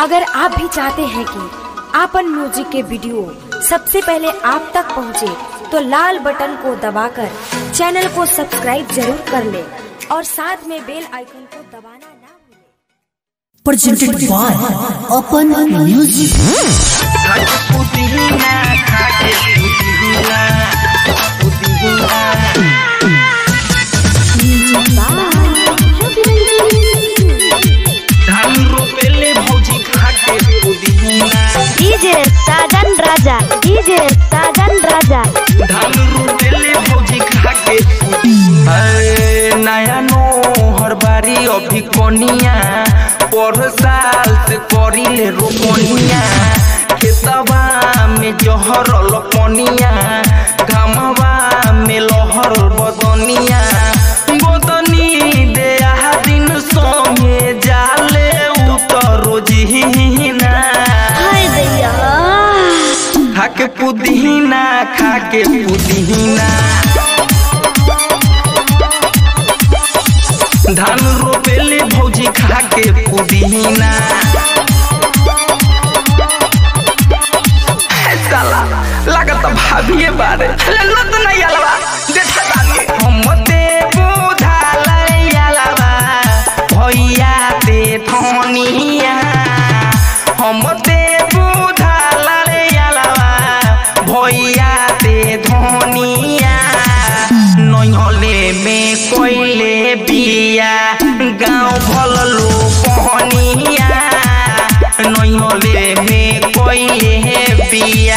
अगर आप भी चाहते हैं कि आपन म्यूजिक के वीडियो सबसे पहले आप तक पहुंचे, तो लाल बटन को दबाकर चैनल को सब्सक्राइब जरूर कर ले और साथ में बेल आइकन को दबाना ना भूलें। Presented by Open Music। DJ Sajan Raja, DJ Sajan Raja. धान रोपेले भौजी खाके नया नो हर बारी अभी कोनिया पर साल से करिले रोपनिया खेतवा में जहर लपनिया घामवा में लहर बदनिया बदनी दे दिन संगे जाले उतर रोजीना खाके पुदीना खाके पुदीना धान रोपेले भौजी खाके पुदीना साला लागत भाभिए बारे लो तो नहीं आलवा देख तानी हम ते बुधाला आलवा भैया ते धनिया हम ते बुधाला आलवा भैया ते धनिया नैहले में कोइले बिया गाँव भल लो कहनिया नैहले में कोइले बिया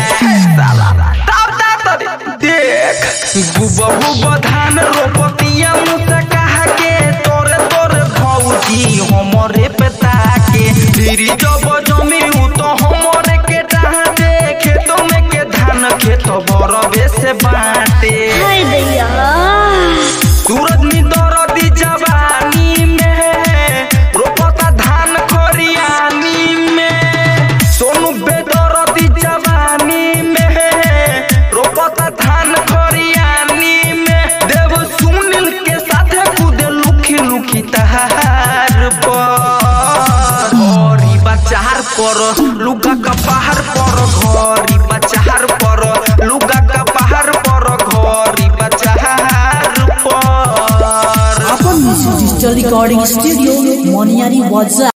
देख गुबहु धान रोपतिया मुता कहा के तोरे तोरे भौजी हमरे पेता के धीरी जब जमी तो हमरे के डांटे खेतों में के धान खेत बरबे से बाटे सूरज में दरदी जवानी में रोपता धान खरियानी में सोनू बेदरदी जवानी में रोपता धान खरियानी में देव सुनील के साथ कूदे लुखी लुखी तहार पर घरी बचार पर लुगा का पहाड़ पर घरी बचार पर लुगा का पहाड़ पर घरी बचार पर Open Music Digital Recording Studio, Moniari Waza।